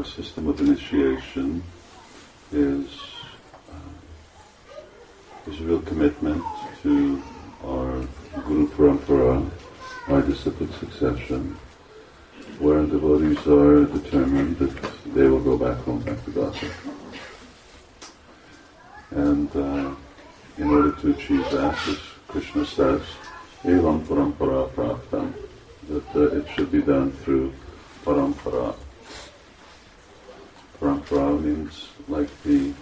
our system of initiation is a real commitment to our Guru Parampara, our disciplic succession, where devotees are determined that they will go back home, back to Godhead. And in order to achieve that, as Krishna says, evam parampara praptam, that it should be done through parampara. Parampara means like the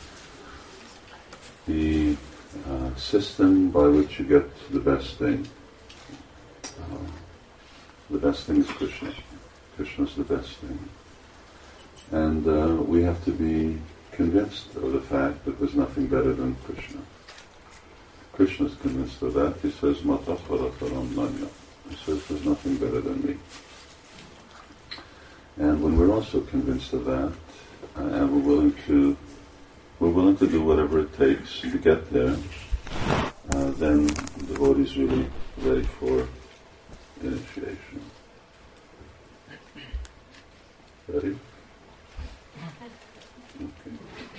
system by which you get the best thing. The best thing is Krishna. Krishna is the best thing. And we have to be convinced of the fact that there's nothing better than Krishna. Krishna is convinced of that. He says, Mata Parataram Nanya. He says, there's nothing better than me. And when we're also convinced of that, and we're willing to do whatever it takes to get there, then the devotee is really ready for initiation. Ready? Okay.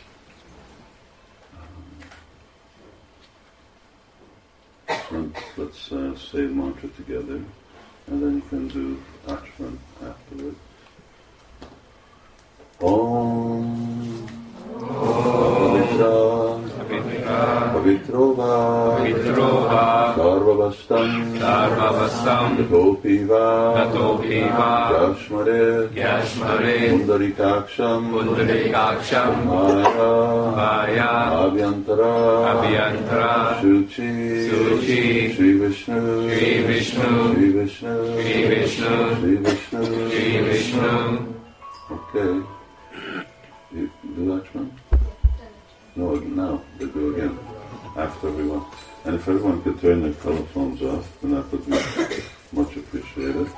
Let's say the mantra together, and then you can do Achman afterwards. Om Pavitrova Sarvavastam Tatopiva Yashmare Pundarikaksham Maya Abhyantara Shuchi Shri Vishnu Okay. You do Lakshman? No, now, they do again. After everyone. And if everyone could turn their telephones off, then that would be much appreciated.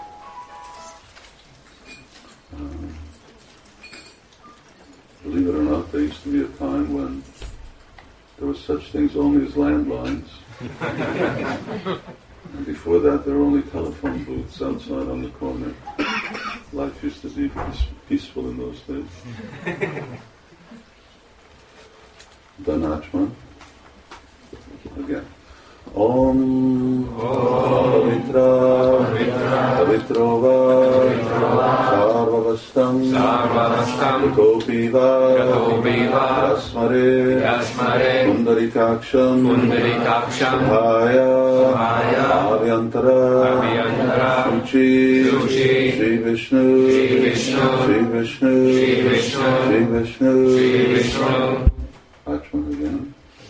Believe it or not, there used to be a time when there were such things only as landlines. And before that, there were only telephone booths outside on the corner. Life used to be peaceful in those days. Danachman. Again. Om Pavitrova Sarvavastam Tatopiva Yasmare Pundarikaksham Maya Abhyantara Shuchi Shri Vishnu Achman again.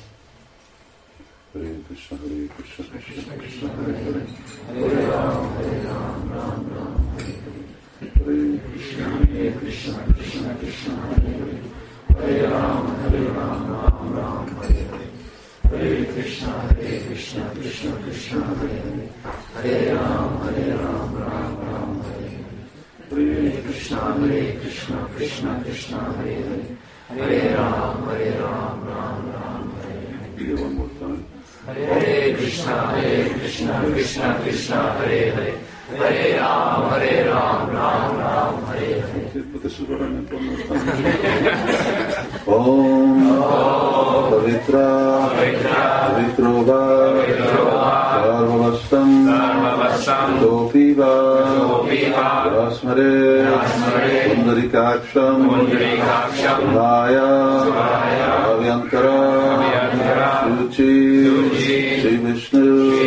Hare Krishna, Krishna Krishna, Hare Hare. Hare Ram, Ram Ram, Hare Krishna, Krishna Krishna, Hare Hare. Hare Ram, Ram Ram, Hare Hare. Hare Krishna, Krishna Krishna, Hare Hare. Hare Ram, Ram Ram, Hare Hare. Hare Krishna, Krishna Krishna, Hare Hare. Hare Ram, Ram Ram, Hare Hare. One more time. Hare Krishna, Krishna Krishna, Hare Hare. Hare Ram, Ram Hare Hare. But this is what I meant one more time. Om Pavitrova Sarvavastam Topiva Yasmare Pundarikaksham Maya Abhyantara Shuchi Shri Vishnu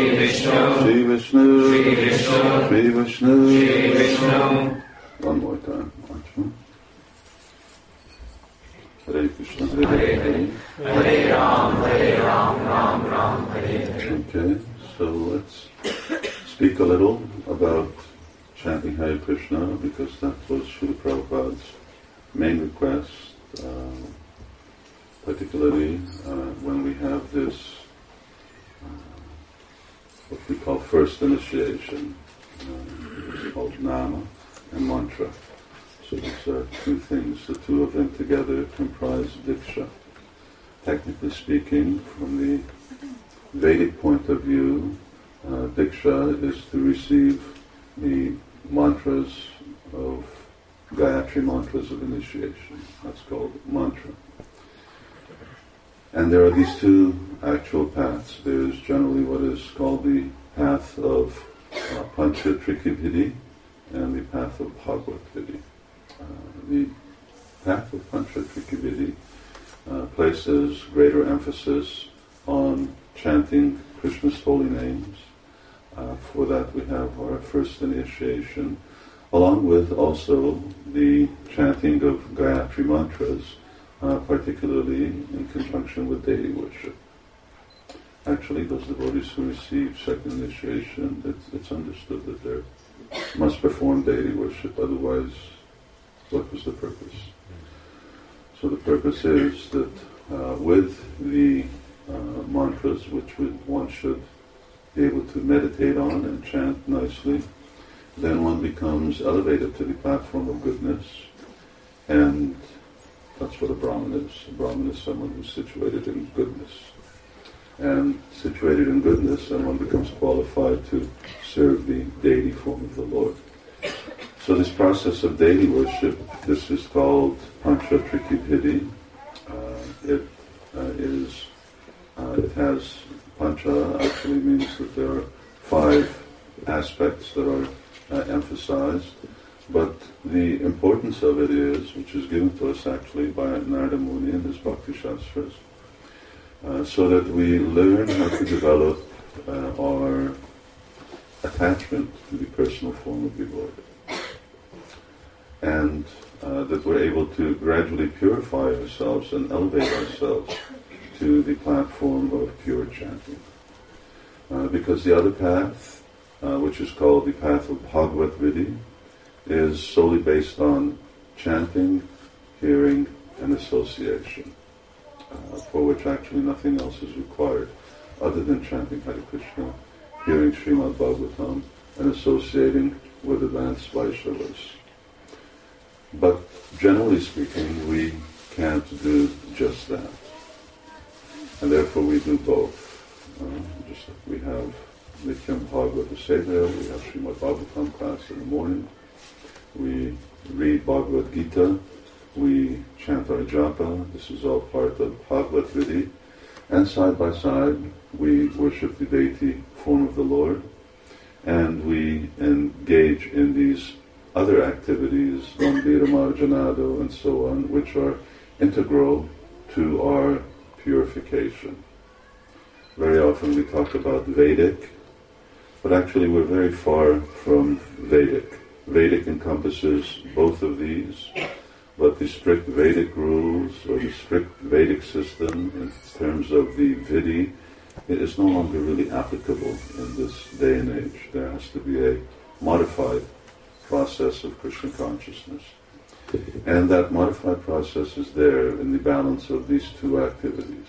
One more time. Hare Krishna, Hare Hare. Hare Ram, Ram Hare Hare. Okay, so let's speak a little about chanting Hare Krishna, because that was Srila Prabhupada's main request, particularly when we have this what we call first initiation. It's called Nama and Mantra. So these are two things. The two of them together comprise Diksha. Technically speaking, from the Vedic point of view, Diksha is to receive the mantras of Gayatri mantras of initiation. That's called mantra. And there are these two actual paths. There's generally what is called the path of Pancha Trikividi and the path of Bhagavad Vidhi. The path of Pancha Trikividi places greater emphasis on chanting Krishna's holy names. For that we have our first initiation, along with also the chanting of Gayatri mantras, particularly in conjunction with deity worship. Actually, those devotees who receive second initiation, it's understood that they must perform deity worship, otherwise what was the purpose? So the purpose is that with the mantras, which one should be able to meditate on and chant nicely, then one becomes elevated to the platform of goodness, and that's what a Brahmin is. A Brahmin is someone who's situated in goodness. And situated in goodness, someone becomes qualified to serve the deity form of the Lord. So this process of deity worship, this is called Pancha Trikividi. It has, Pancha actually means that there are 5 aspects that are emphasized, but the importance of it is, which is given to us actually by Narada Muni in his Bhakti Shastras, so that we learn how to develop our attachment to the personal form of the Lord, and that we're able to gradually purify ourselves and elevate ourselves to the platform of pure chanting. Because the other path, which is called the path of Bhagavad Vidhi, is solely based on chanting, hearing, and association, for which actually nothing else is required other than chanting Hare Krishna, hearing Srimad Bhagavatam, and associating with advanced Vaishnavas. But generally speaking, we can't do just that. And therefore we do both. Just like we have Nityam Bhagavata Sevaya, we have Srimad Bhagavatam class in the morning, we read Bhagavad Gita, we chant our japa, this is all part of Bhagavad Vidhi, and side by side we worship the deity form of the Lord, and we engage in these other activities, Mandira Marjanado and so on, which are integral to our purification. Very often we talk about Vedic, but actually we're very far from Vedic. Vedic encompasses both of these, but the strict Vedic rules or the strict Vedic system in terms of the Vidhi, it is no longer really applicable in this day and age. There has to be a modified process of Krishna consciousness. And that modified process is there in the balance of these two activities.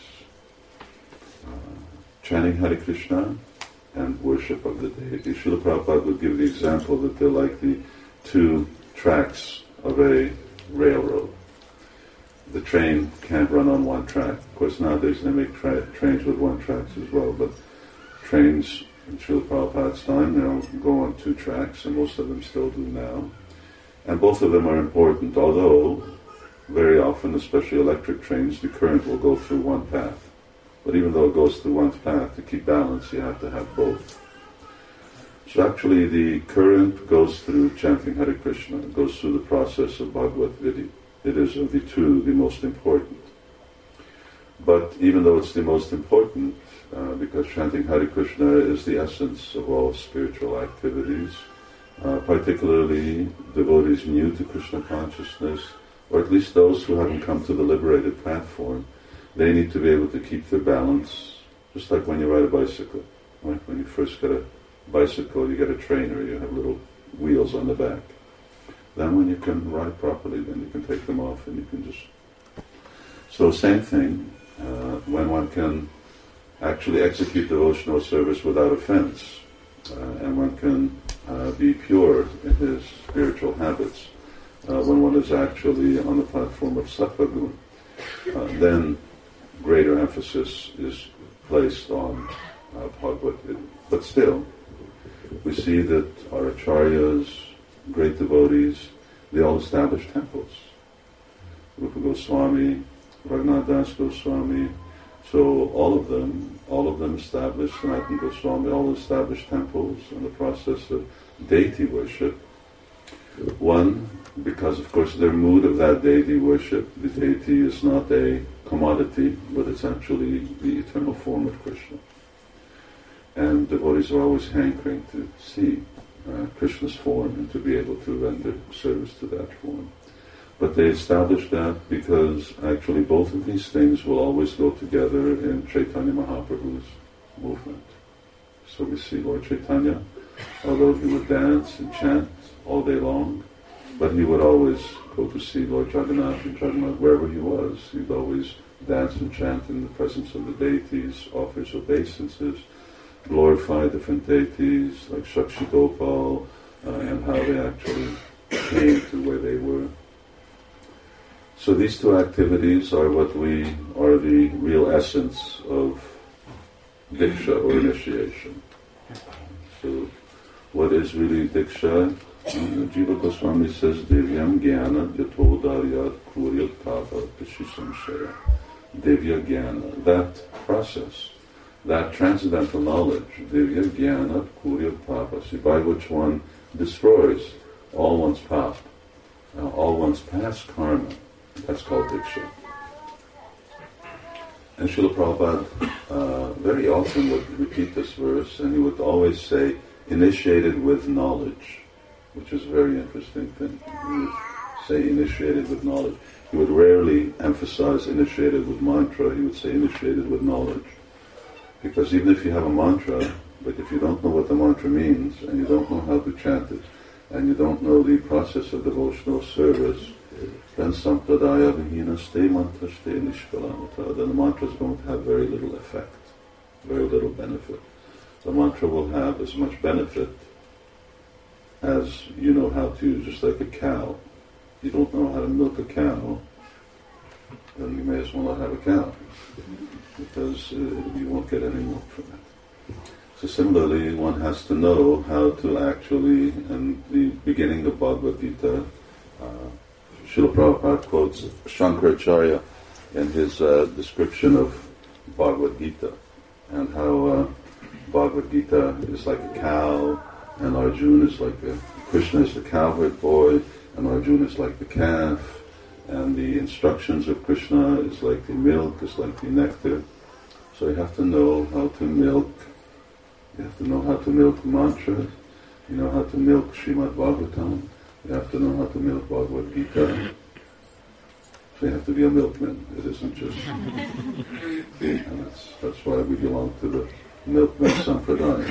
Chanting Hare Krishna and worship of the deity. Srila Prabhupada would give the example that they're like the 2 tracks of a railroad. The train can't run on one track. Of course, nowadays they make trains with 1 tracks as well, but trains in Srila Prabhupada's time now go on 2 tracks, and most of them still do now. And both of them are important, although very often, especially electric trains, the current will go through one path. But even though it goes through one path, to keep balance, you have to have both. So actually the current goes through chanting Hare Krishna, it goes through the process of Bhagavad Vidhi. It is of the 2 the most important. But even though it's the most important, because chanting Hare Krishna is the essence of all spiritual activities, particularly devotees new to Krishna consciousness, or at least those who haven't come to the liberated platform, they need to be able to keep their balance, just like when you ride a bicycle. Right? When you first get a bicycle, you get a trainer, you have little wheels on the back. Then when you can ride properly, then you can take them off and you can just... So same thing, when one can actually execute devotional service without offense, and one can be pure in his spiritual habits, when one is actually on the platform of Sattva Guna, then greater emphasis is placed on Bhagavad Gita. But still, we see that our acharyas, great devotees, they all established temples. Rupa Goswami, Raghunath Das Goswami, so all of them established, Sanatana Goswami, all established temples in the process of deity worship. One, because of course their mood of that deity worship, the deity is not a commodity, but it's actually the eternal form of Krishna. And devotees are always hankering to see Krishna's form and to be able to render service to that form. But they established that because actually both of these things will always go together in Chaitanya Mahaprabhu's movement. So we see Lord Chaitanya, although he would dance and chant all day long, but he would always go to see Lord Jagannath, and Jagannath, wherever he was, he'd always dance and chant in the presence of the deities, offers obeisances, glorify different deities like Shakshi Gopal, and how they actually came to where they were. So these two activities are are the real essence of Diksha or initiation. So what is really Diksha? Jiva Goswami says, Devyam Jnana Yatodharyat Kuryat Tava Pishisamshaya. Devya Jnana, that process, that transcendental knowledge, Devya Jnana Kuryat Tava, by which one destroys all one's past, all one's past karma. That's called Diksha. And Srila Prabhupada very often would repeat this verse, and he would always say, initiated with knowledge, which is a very interesting thing. He would say initiated with knowledge. He would rarely emphasize initiated with mantra, he would say initiated with knowledge. Because even if you have a mantra, but if you don't know what the mantra means, and you don't know how to chant it, and you don't know the process of devotional service, then sampradaya vihina ste mantra ste nishkalamata, then the mantra is going to have very little effect, very little benefit. The mantra will have as much benefit as you know how to, just like a cow. You don't know how to milk a cow, then you may as well not have a cow, because you won't get any milk from it. So similarly, one has to know how to actually, in the beginning of Bhagavad Gita, Srila Prabhupada quotes Shankaracharya in his description of Bhagavad Gita, and how Bhagavad Gita is like a cow, and Arjuna is like Krishna is the cowherd boy, and Arjuna is like the calf, and the instructions of Krishna is like the milk, is like the nectar. So you have to know how to milk. You have to know how to milk mantras. You know how to milk Srimad Bhagavatam. You have to know how to milk Bhagavad Gita. So you have to be a milkman. It isn't just... and that's why we belong to the milkman sampradaya.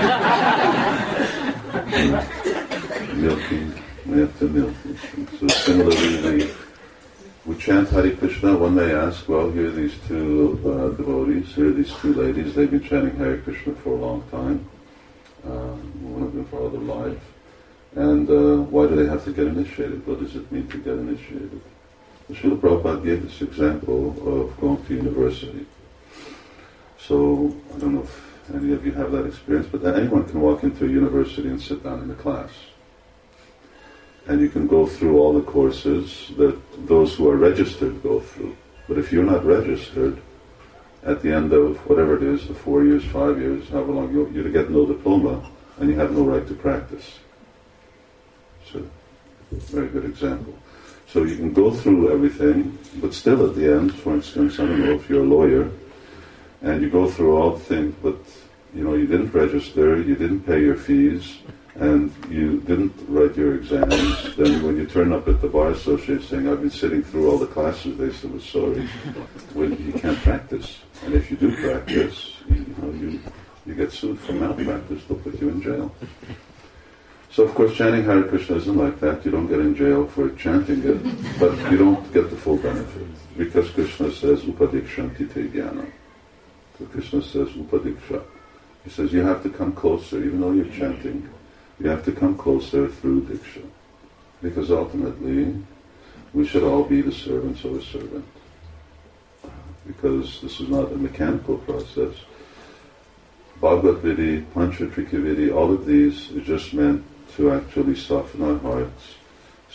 Milking, we have to milk. So similarly, we chant Hare Krishna. One may ask, well, here are these two devotees, here are these two ladies, they've been chanting Hare Krishna for a long time. One of them for all their life. And why do they have to get initiated? What does it mean to get initiated? Srila Prabhupada gave this example of going to university. So, I don't know if any of you have that experience, but anyone can walk into a university and sit down in a class. And you can go through all the courses that those who are registered go through. But if you're not registered, at the end of whatever it is, the 4 years, 5 years, however long, you get no diploma, and you have no right to practice. So, very good example. So you can go through everything, but still at the end, for instance, I don't know if you're a lawyer, and you go through all the things, but you didn't register, you didn't pay your fees, and you didn't write your exams. Then when you turn up at the Bar Association saying, I've been sitting through all the classes, they said, well, sorry, you can't practice. And if you do practice, you get sued for malpractice, they'll put you in jail. So of course chanting Hare Krishna isn't like that. You don't get in jail for chanting it, but you don't get the full benefit. Because Krishna says, Upadikshanti te jnana. So Krishna says, Upadiksha. He says, you have to come closer, even though you're chanting, you have to come closer through Diksha. Because ultimately, we should all be the servants of a servant. Because this is not a mechanical process. Bhagavad Vidhi, Panchatrika Vidhi, all of these are just meant to actually soften our hearts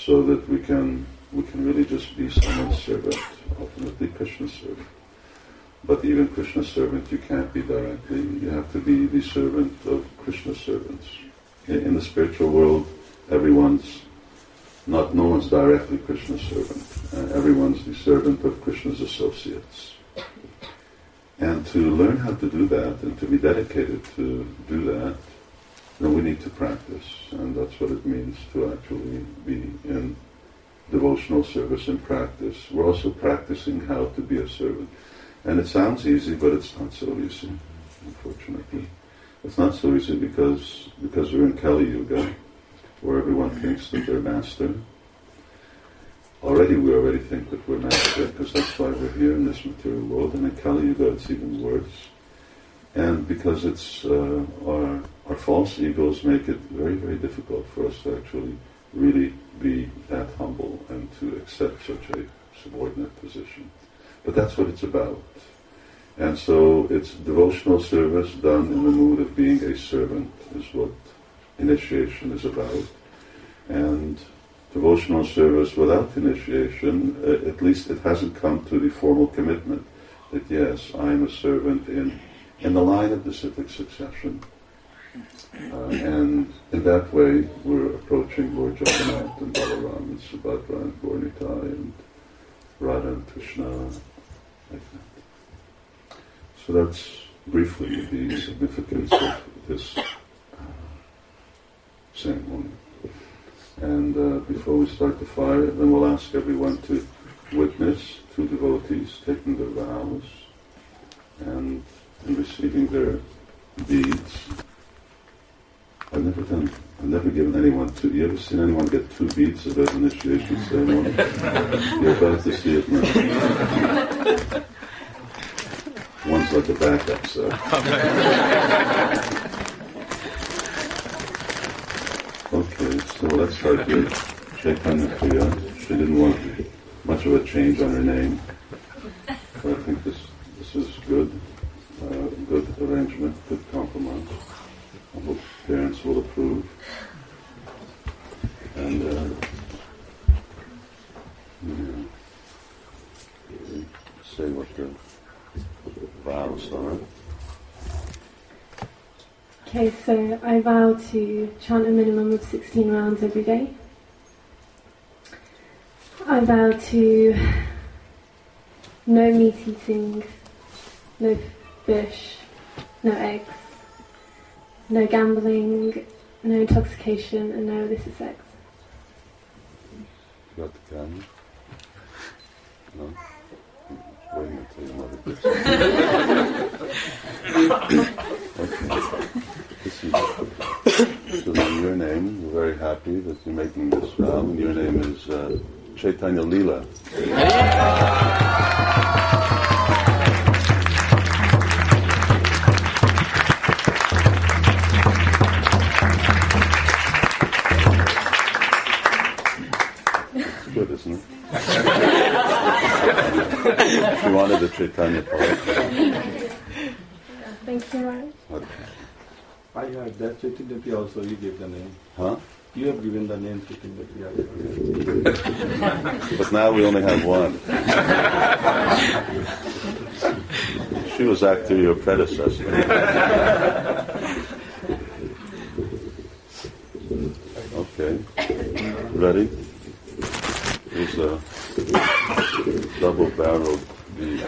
so that we can really just be someone's servant, ultimately Krishna's servant. But even Krishna's servant you can't be directly. You have to be the servant of Krishna's servants. In the spiritual world, no one's directly Krishna's servant. Everyone's the servant of Krishna's associates. And to learn how to do that and to be dedicated to do that, we need to practice. And that's what it means to actually be in devotional service and practice. We're also practicing how to be a servant. And it sounds easy, but it's not so easy, unfortunately. It's not so easy because we're in Kali Yuga, where everyone thinks that they're master. We already think that we're master, because that's why we're here in this material world. And in Kali Yuga it's even worse. And because it's our false egos make it very, very difficult for us to actually really be that humble and to accept such a subordinate position. But that's what it's about. And so it's devotional service done in the mood of being a servant is what initiation is about. And devotional service without initiation, at least it hasn't come to the formal commitment that yes, I am a servant in the line of disciplic succession. And in that way we're approaching Lord Jagannath and Balaram and Subhadra and Gaura and Radha and Krishna, like that. So that's briefly the significance of this ceremony. And before we start the fire, then we'll ask everyone to witness two devotees taking their vows and receiving their beads. I've never given anyone two. You ever seen anyone get two beads of an initiation ceremony? You're about to see it now. One's like a backup, so. Okay, so let's start with Chaitanya Priya. She didn't want much of a change on her name, but I think this is good. Good arrangement, good compromise. I hope parents will approve. And say what the vows are. Okay, so I vow to chant a minimum of 16 rounds every day. I vow to no meat eating, no fish, no eggs, no gambling, no intoxication, and no illicit sex. You got the camera? No? Waiting until your mother gets So in your name, we're very happy that you're making this vow, and your name is Chaitanya Leela. Good, isn't it? She wanted the Chaitanya part. Thank you very much. Okay. I heard that Chaitanya Priya also you gave the name. Huh? You have given the name Chaitanya Priya. But now we only have one. She was actually your predecessor. Okay. Ready? Here's a double-barreled bead.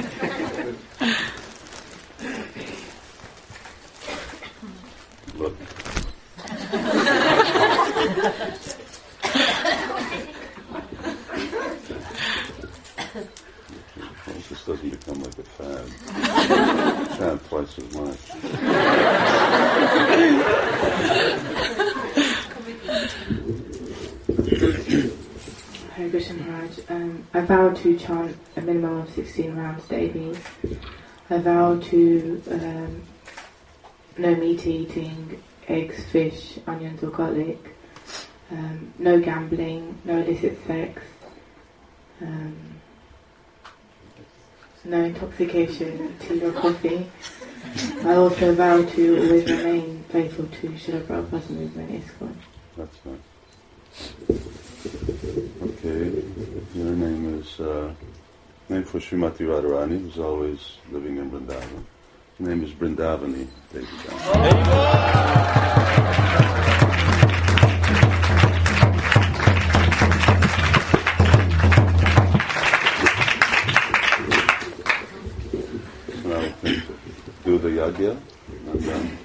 Look. Well, this doesn't become like a fad. Chant twice as much. Hare Krishna Maharaj, I vow to chant a minimum of 16 rounds daily. I vow to no meat eating, eggs, fish, onions or garlic, no gambling, no illicit sex, no intoxication, tea or coffee. I also vow to always remain faithful to Srila Prabhupada's movement, ISKCON. That's nice. Your name is named for Srimati Radharani, who's always living in Vrindavan. Her name is Brindavani Devi. So now we can do the yagya and then